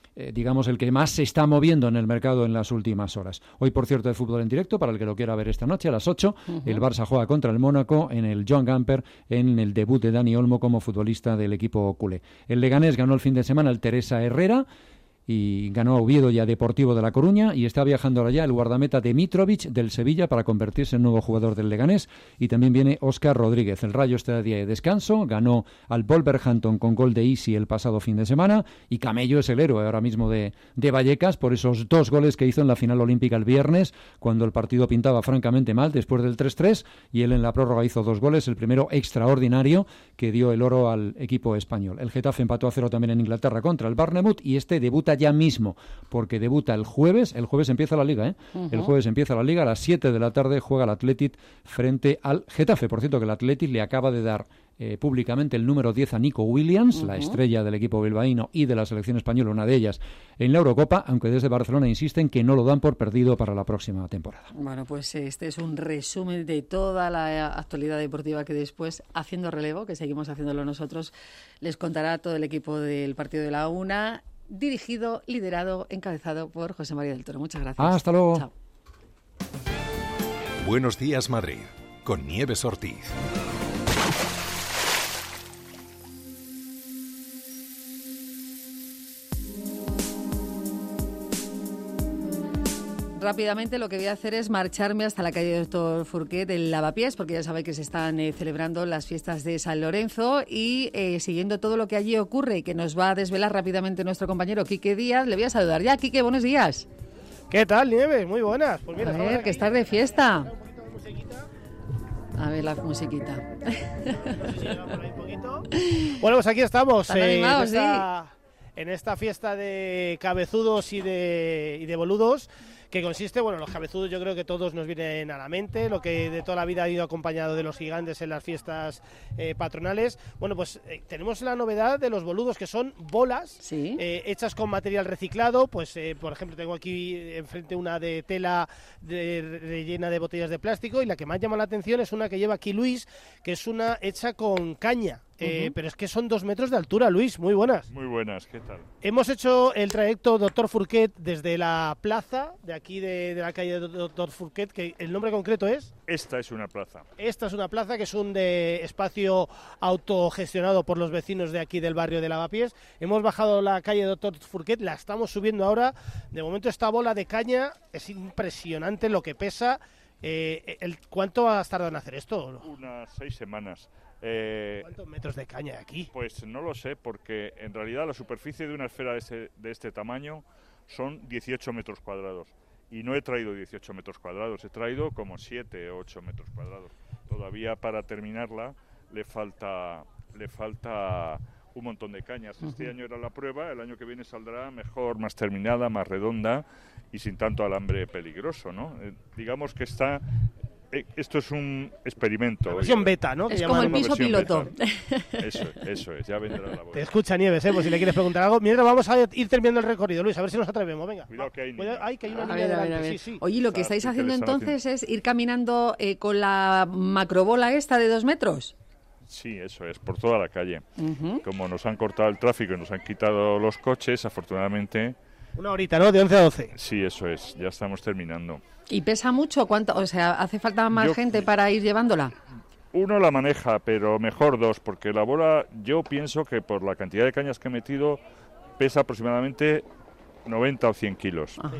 que más se está moviendo en el mercado en las últimas horas. Hoy, por cierto, de fútbol en directo, para el que lo quiera ver esta noche, a las 8, el Barça juega contra el Mónaco en el Joan Gamper, en el debut de Dani Olmo como futbolista del equipo culé. El Leganés ganó el fin de semana el Teresa Herrera, y ganó a Oviedo y a Deportivo de La Coruña y está viajando ahora ya el guardameta de Mitrovic del Sevilla para convertirse en nuevo jugador del Leganés y también viene Óscar Rodríguez. El Rayo está de día de descanso, ganó al Wolverhampton con gol de Isi el pasado fin de semana y Camello es el héroe ahora mismo de Vallecas por esos 2 goles que hizo en la final olímpica el viernes cuando el partido pintaba francamente mal después del 3-3 y él en la prórroga hizo 2 goles, el primero extraordinario que dio el oro al equipo español. El Getafe empató a 0 también en Inglaterra contra el Bournemouth y este debuta ya mismo, porque debuta el jueves empieza la Liga, el jueves empieza la Liga, a las 7 de la tarde juega el Athletic frente al Getafe. Por cierto que el Athletic le acaba de dar públicamente el número 10 a Nico Williams, la estrella del equipo bilbaíno y de la selección española, una de ellas en la Eurocopa, aunque desde Barcelona insisten que no lo dan por perdido para la próxima temporada. Bueno, pues este es un resumen de toda la actualidad deportiva que después, haciendo relevo, que seguimos haciéndolo nosotros, les contará todo el equipo del partido de la una, dirigido, liderado, encabezado por José María del Toro. Muchas gracias. Hasta luego. Chao. Buenos días, Madrid, con Nieves Ortiz. Rápidamente lo que voy a hacer es marcharme hasta la calle Doctor Fourquet del Lavapiés, porque ya sabéis que se están celebrando las fiestas de San Lorenzo y siguiendo todo lo que allí ocurre, que nos va a desvelar rápidamente nuestro compañero Quique Díaz. Le voy a saludar ya. Quique, buenos días. ¿Qué tal, Nieves? Muy buenas. Pues mira, a ver, que estás de fiesta. A ver la musiquita. Bueno, pues aquí estamos. ¿Están animados, en esta fiesta de cabezudos y de boludos, que consiste, bueno, los cabezudos yo creo que todos nos vienen a la mente, lo que de toda la vida ha ido acompañado de los gigantes en las fiestas patronales. Bueno, pues tenemos la novedad de los boludos, que son bolas hechas con material reciclado. Pues, por ejemplo, tengo aquí enfrente una de tela rellena de botellas de plástico, y la que más llama la atención es una que lleva aquí Luis, que es una hecha con caña. Pero es que son 2 metros de altura, Luis. Muy buenas. Muy buenas, ¿qué tal? Hemos hecho el trayecto Doctor Fourquet desde la plaza de aquí de la calle Doctor Fourquet, que el nombre concreto es... Esta es una plaza. Esta es una plaza que es un espacio autogestionado por los vecinos de aquí del barrio de Lavapiés. Hemos bajado la calle Doctor Fourquet, la estamos subiendo ahora. De momento esta bola de caña es impresionante lo que pesa. ¿Cuánto has tardado en hacer esto? Unas 6 semanas. ¿Cuántos metros de caña hay aquí? Pues no lo sé, porque en realidad la superficie de una esfera de este tamaño son 18 metros cuadrados. Y no he traído 18 metros cuadrados, he traído como 7 o 8 metros cuadrados. Todavía para terminarla le falta un montón de cañas. Este año era la prueba, el año que viene saldrá mejor, más terminada, más redonda y sin tanto alambre peligroso, ¿no? Digamos que esto es un experimento. La versión beta, ¿no? Es como el piso piloto. Eso es, ya vendrá la voz. Te escucha Nieves, pues si le quieres preguntar algo. Mientras vamos a ir terminando el recorrido, Luis, a ver si nos atrevemos, venga. Cuidado que hay niña. Que hay una niña a delante. ver. Sí. Oye, lo que estáis haciendo entonces es ir caminando con la macrobola esta de 2 metros. Sí, eso es, por toda la calle. Como nos han cortado el tráfico y nos han quitado los coches, afortunadamente... Una horita, ¿no? De 11 a 12. Sí, eso es, ya estamos terminando. ¿Y pesa mucho? ¿Cuánto? O sea, ¿hace falta más gente para ir llevándola? Uno la maneja, pero mejor 2, porque la bola, yo pienso que por la cantidad de cañas que he metido, pesa aproximadamente 90 o 100 kilos. Ajá.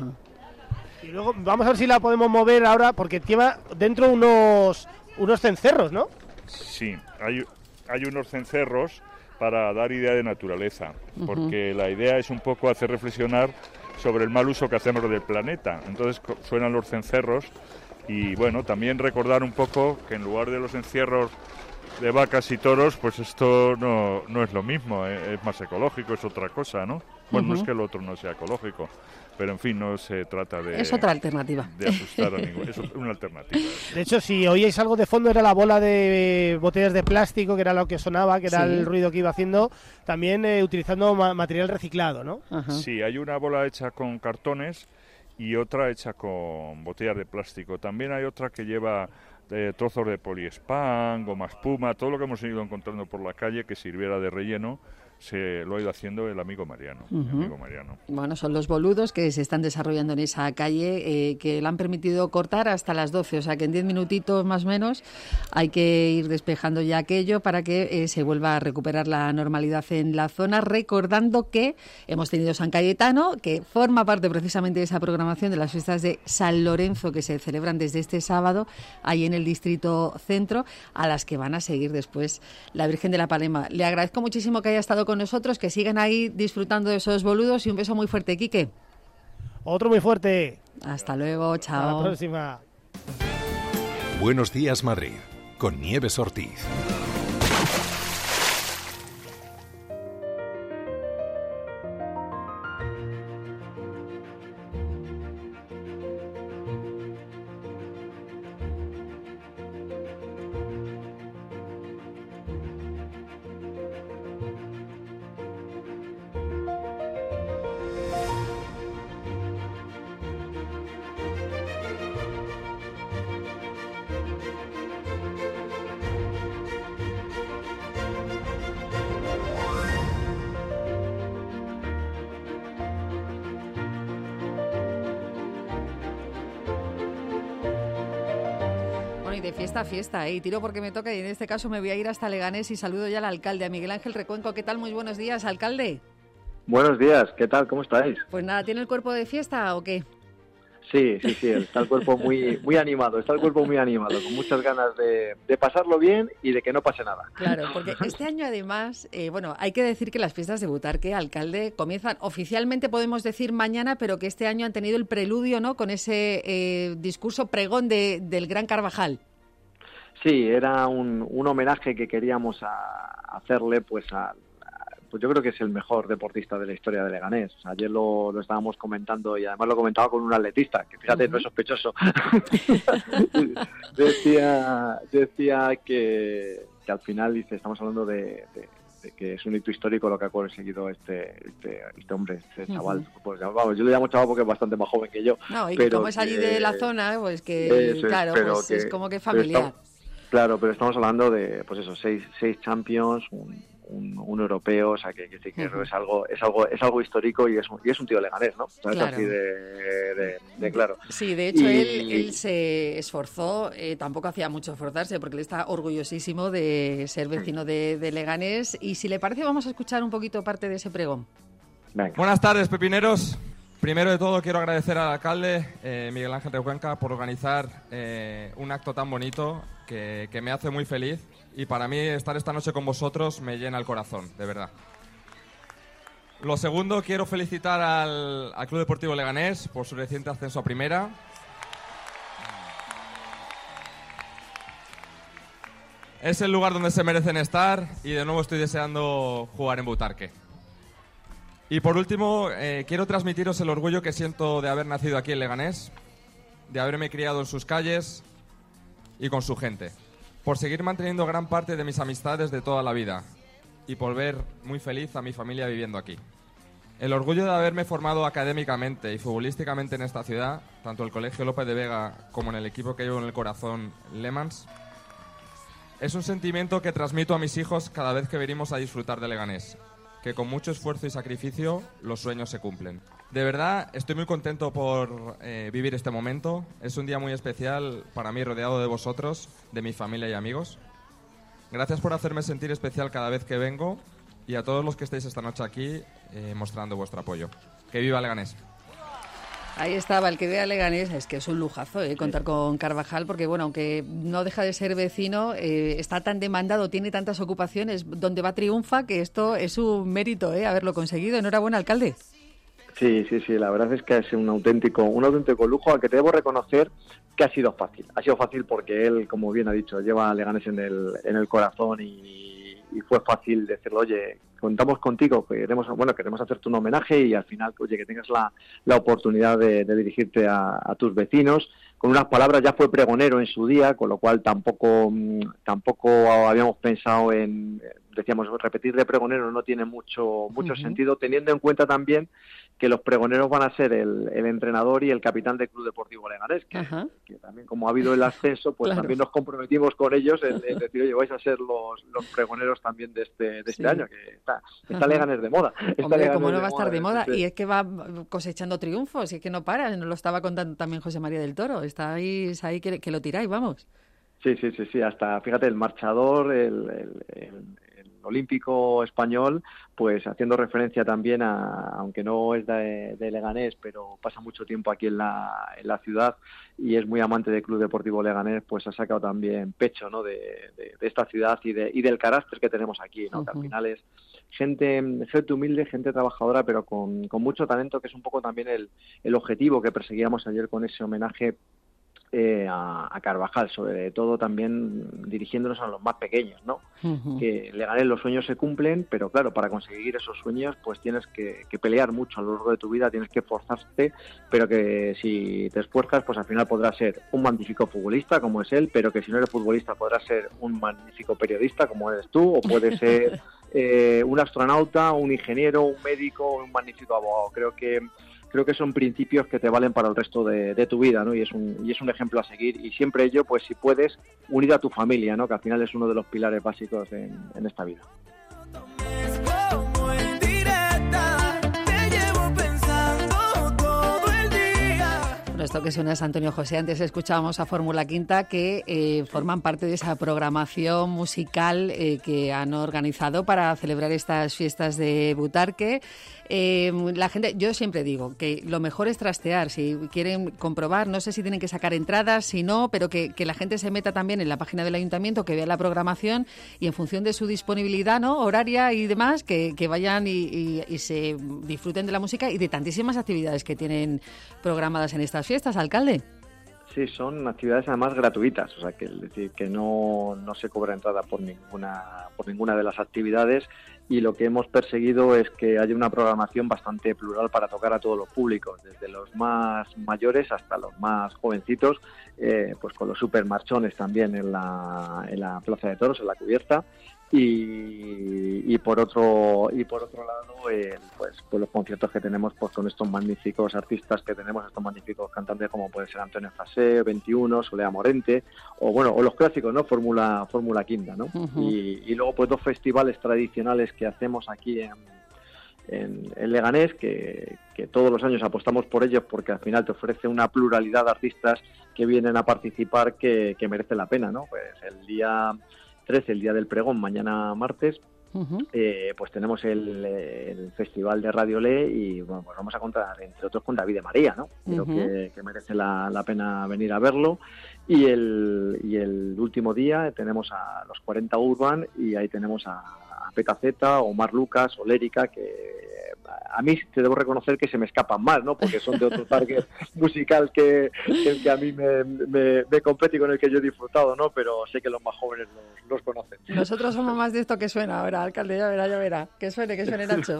Y luego vamos a ver si la podemos mover ahora, porque lleva dentro unos cencerros, ¿no? Sí, hay unos cencerros para dar idea de naturaleza, porque la idea es un poco hacer reflexionar sobre el mal uso que hacemos del planeta. Entonces suenan los cencerros y bueno, también recordar un poco que en lugar de los encierros de vacas y toros, pues esto no es lo mismo, es más ecológico, es otra cosa, ¿no? Bueno, no es que el otro no sea ecológico, pero en fin, no se trata de... Es otra alternativa. De asustar a ninguno, es una alternativa. De hecho, si oíais algo de fondo, era la bola de botellas de plástico, que era lo que sonaba, que era el ruido que iba haciendo, también utilizando material reciclado, ¿no? Ajá. Sí, hay una bola hecha con cartones y otra hecha con botellas de plástico. También hay otra que lleva trozos de poliespán, goma espuma, todo lo que hemos ido encontrando por la calle que sirviera de relleno. Se lo ha ido haciendo el amigo Mariano. Bueno, son los boludos que se están desarrollando en esa calle, que le han permitido cortar hasta las 12, o sea que en 10 minutitos más o menos hay que ir despejando ya aquello para que se vuelva a recuperar la normalidad en la zona, recordando que hemos tenido San Cayetano, que forma parte precisamente de esa programación de las fiestas de San Lorenzo que se celebran desde este sábado ahí en el distrito centro, a las que van a seguir después la Virgen de la Palema. Le agradezco muchísimo que haya estado con nosotros, que sigan ahí disfrutando de esos boludos y un beso muy fuerte, Quique. Otro muy fuerte. Hasta luego, chao. Hasta la próxima. Buenos días, Madrid, con Nieves Ortiz. Y de fiesta a fiesta, y tiro porque me toca, y en este caso me voy a ir hasta Leganés y saludo ya al alcalde, a Miguel Ángel Recuenco. ¿Qué tal? Muy buenos días, alcalde. Buenos días, ¿qué tal? ¿Cómo estáis? Pues nada, ¿tiene el cuerpo de fiesta o qué? Sí, está el cuerpo muy animado, con muchas ganas de pasarlo bien y de que no pase nada. Claro, porque este año además, hay que decir que las fiestas de Butarque, alcalde, comienzan oficialmente, podemos decir mañana, pero que este año han tenido el preludio, ¿no?, con ese discurso pregón del Gran Carvajal. Sí, era un homenaje que queríamos hacerle pues pues yo creo que es el mejor deportista de la historia de Leganés. O sea, ayer lo estábamos comentando y además lo comentaba con un atletista, que fíjate, no es sospechoso. decía que al final, dice, estamos hablando de que es un hito histórico lo que ha conseguido este hombre, este chaval. Pues, vamos, yo le llamo chaval porque es bastante más joven que yo. No, y pero como es allí de la zona, pues que, claro, pues es como que familiar. Claro, pero estamos hablando de, pues eso, seis Champions, un europeo, o sea que es algo histórico y es un tío leganés, ¿no? Claro. Es así de claro. Sí, de hecho él se esforzó, tampoco hacía mucho esforzarse porque él está orgullosísimo de ser vecino de Leganés, y si le parece vamos a escuchar un poquito parte de ese pregón. Venga. Buenas tardes, pepineros. Primero de todo quiero agradecer al alcalde Miguel Ángel Recuenca por organizar un acto tan bonito que me hace muy feliz, y para mí estar esta noche con vosotros me llena el corazón, de verdad. Lo segundo, quiero felicitar al Club Deportivo Leganés por su reciente ascenso a Primera. Es el lugar donde se merecen estar y de nuevo estoy deseando jugar en Butarque. Y por último, quiero transmitiros el orgullo que siento de haber nacido aquí en Leganés, de haberme criado en sus calles y con su gente, por seguir manteniendo gran parte de mis amistades de toda la vida y por ver muy feliz a mi familia viviendo aquí. El orgullo de haberme formado académicamente y futbolísticamente en esta ciudad, tanto el Colegio López de Vega como en el equipo que llevo en el corazón, Le Mans, es un sentimiento que transmito a mis hijos cada vez que venimos a disfrutar de Leganés, que con mucho esfuerzo y sacrificio los sueños se cumplen. De verdad, estoy muy contento por vivir este momento. Es un día muy especial para mí, rodeado de vosotros, de mi familia y amigos. Gracias por hacerme sentir especial cada vez que vengo, y a todos los que estáis esta noche aquí mostrando vuestro apoyo. ¡Que viva Leganés! Ahí estaba, el que vea Leganés, es que es un lujazo contar con Carvajal, porque bueno, aunque no deja de ser vecino, está tan demandado, tiene tantas ocupaciones, donde va triunfa, que esto es un mérito haberlo conseguido. Enhorabuena, alcalde. Sí, la verdad es que es un auténtico lujo, al que te debo reconocer que ha sido fácil. Ha sido fácil porque él, como bien ha dicho, lleva a Leganés en el corazón y fue fácil decirle, oye, contamos contigo, queremos hacerte un homenaje y al final, oye, que tengas la oportunidad de dirigirte a tus vecinos. Con unas palabras, ya fue pregonero en su día, con lo cual tampoco habíamos pensado decíamos, repetir de pregonero no tiene mucho sentido, teniendo en cuenta también que los pregoneros van a ser el entrenador y el capitán del Club Deportivo Leganés, que también, como ha habido el ascenso, pues también nos comprometimos con ellos en decir, oye, vais a ser los pregoneros también de este año, que está Leganés de moda. Hombre, ¿cómo no va a estar de moda? Y es que va cosechando triunfos, y es que no para, nos lo estaba contando también José María del Toro, estáis ahí que lo tiráis, vamos. Sí, hasta, fíjate, el marchador, el olímpico español, pues haciendo referencia también aunque no es de Leganés, pero pasa mucho tiempo aquí en la ciudad y es muy amante del Club Deportivo Leganés, pues ha sacado también pecho, ¿no?, de esta ciudad y del carácter que tenemos aquí, ¿no? Que al final es gente humilde, gente trabajadora, pero con mucho talento, que es un poco también el objetivo que perseguíamos ayer con ese homenaje a Carvajal, sobre todo también dirigiéndonos a los más pequeños, ¿no? Que Leganés, los sueños se cumplen, pero claro, para conseguir esos sueños pues tienes que pelear mucho a lo largo de tu vida, tienes que esforzarte, pero que si te esfuerzas pues al final podrás ser un magnífico futbolista como es él, pero que si no eres futbolista podrás ser un magnífico periodista como eres tú, o puedes ser un astronauta, un ingeniero, un médico, un magnífico abogado. Creo que son principios que te valen para el resto de tu vida, ¿no? Y es un ejemplo a seguir, y siempre ello, pues si puedes, unir a tu familia, ¿no? Que al final es uno de los pilares básicos en esta vida. Esto que suena es Antonio José. Antes escuchábamos a Fórmula Quinta, que forman parte de esa programación musical que han organizado para celebrar estas fiestas de Butarque. La gente, yo siempre digo que lo mejor es trastear. Si quieren comprobar, no sé si tienen que sacar entradas, si no, pero que la gente se meta también en la página del ayuntamiento, que vea la programación y en función de su disponibilidad, ¿no?, horaria y demás, que vayan y se disfruten de la música y de tantísimas actividades que tienen programadas en estas fiestas, alcalde. Sí, son actividades además gratuitas, o sea, que es decir que no se cobra entrada por ninguna de las actividades, y lo que hemos perseguido es que haya una programación bastante plural para tocar a todos los públicos, desde los más mayores hasta los más jovencitos, pues con los supermarchones también en la Plaza de Toros, en la cubierta. Y por otro lado pues los conciertos que tenemos pues con estos magníficos artistas que tenemos, estos magníficos cantantes como puede ser Antonio José, 21, Solea Morente o los clásicos, ¿no? Fórmula Quinta, ¿no? Y luego pues 2 festivales tradicionales que hacemos aquí en Leganés, que todos los años apostamos por ellos porque al final te ofrece una pluralidad de artistas que vienen a participar que merece la pena, ¿no? Pues el día 13, el día del pregón, mañana martes, pues tenemos el Festival de Radio Le y bueno, pues vamos a contar, entre otros, con David de María, ¿no? Creo que merece la pena venir a verlo. Y el último día tenemos a los 40 Urban y ahí tenemos a Petaceta, Omar Lucas, Olérica, que a mí te debo reconocer que se me escapan más, ¿no? Porque son de otro target musical que el que a mí me compete y con el que yo he disfrutado, ¿no? Pero sé que los más jóvenes los conocen. Nosotros somos más de esto que suena ahora, alcalde, ya verá. Que suene, Nacho.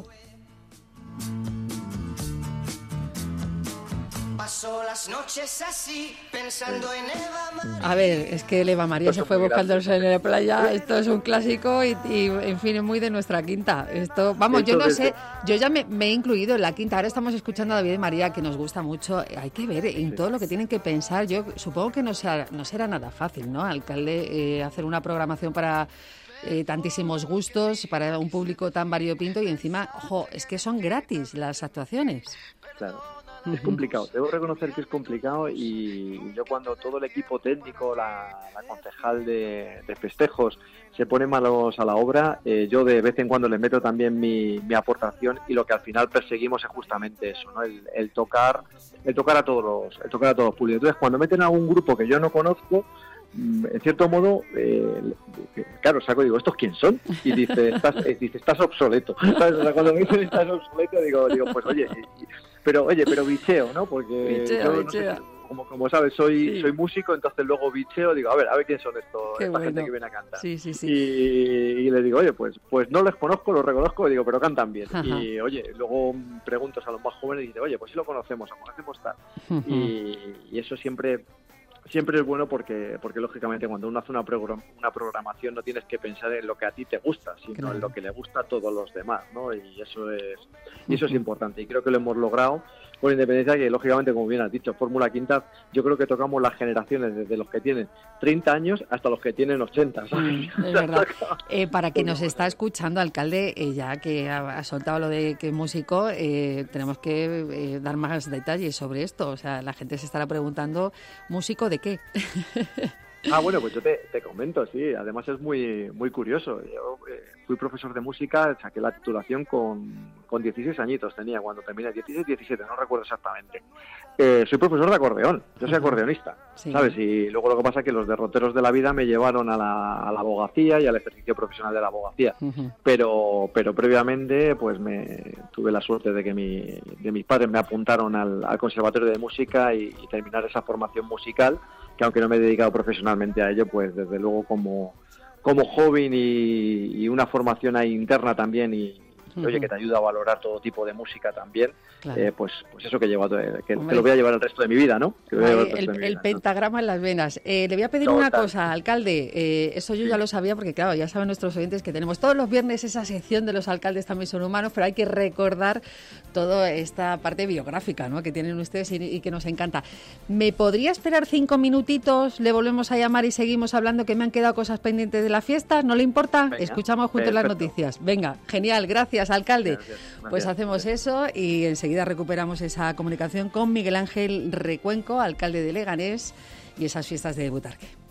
Paso las noches así, pensando en Eva María. A ver, es que el Eva María se fue buscando en la playa. Esto es un clásico y en fin, es muy de nuestra quinta. Esto, vamos, yo no sé, yo ya me he incluido en la quinta. Ahora estamos escuchando a David de María, que nos gusta mucho. Hay que ver en todo lo que tienen que pensar. Yo supongo que no será nada fácil, ¿no, alcalde, hacer una programación para tantísimos gustos, para un público tan variopinto y encima, ojo, es que son gratis las actuaciones. Claro. Es complicado, debo reconocer que es complicado, y yo cuando todo el equipo técnico, la concejal de festejos se pone malos a la obra, yo de vez en cuando le meto también mi aportación, y lo que al final perseguimos es justamente eso, ¿no? El tocar a todos los públicos. Entonces, cuando meten a algún grupo que yo no conozco, en cierto modo, claro, saco y digo, ¿estos quién son? Y dice, estás obsoleto. ¿Sabes? O sea, cuando me dicen estás obsoleto, digo, pues oye, pero bicheo, ¿no? Porque yo, no sé, como sabes, soy músico, entonces luego bicheo, digo, a ver quién son esta gente que viene a cantar. Sí. Y le digo, oye, pues no les conozco, los reconozco, digo, pero cantan bien. Y oye, luego preguntas a los más jóvenes y dice, oye, pues sí lo conocemos tal. Y eso siempre es bueno porque lógicamente cuando uno hace una programación no tienes que pensar en lo que a ti te gusta, sino en lo que le gusta a todos los demás, ¿no? Y eso es importante, y creo que lo hemos logrado, con independencia que, lógicamente, como bien has dicho, Fórmula Quinta, yo creo que tocamos las generaciones desde los que tienen 30 años hasta los que tienen 80, ¿sabes? Es verdad. Para quien nos está escuchando, alcalde, ya que ha soltado lo de que es músico, tenemos que dar más detalles sobre esto. O sea, la gente se estará preguntando, ¿músico de qué? Bueno, pues yo te comento, sí. Además es muy curioso. Yo fui profesor de música, saqué la titulación con 16 añitos tenía cuando terminé, 16, 17, no recuerdo exactamente. Soy profesor de acordeón, yo soy acordeonista, ¿sabes? Y luego lo que pasa es que los derroteros de la vida me llevaron a la abogacía y al ejercicio profesional de la abogacía. Pero previamente, pues tuve la suerte de que mis padres me apuntaron al Conservatorio de Música y terminar esa formación musical, que aunque no me he dedicado profesionalmente a ello, pues desde luego como joven y una formación ahí interna también, y oye, que te ayuda a valorar todo tipo de música también, claro. Pues eso que llevo, que lo voy a llevar el resto de mi vida, ¿no? El pentagrama en las venas. Le voy a pedir una cosa, alcalde, eso yo ya lo sabía, porque claro, ya saben nuestros oyentes que tenemos todos los viernes esa sección de los alcaldes también son humanos, pero hay que recordar toda esta parte biográfica, ¿no?, que tienen ustedes y que nos encanta. ¿Me podría esperar 5 minutitos? Le volvemos a llamar y seguimos hablando, que me han quedado cosas pendientes de la fiesta, ¿no le importa? Venga, escuchamos juntos las noticias. Venga, genial, gracias, alcalde. Gracias. Pues hacemos eso y enseguida recuperamos esa comunicación con Miguel Ángel Recuenco, alcalde de Leganés, y esas fiestas de Butarque.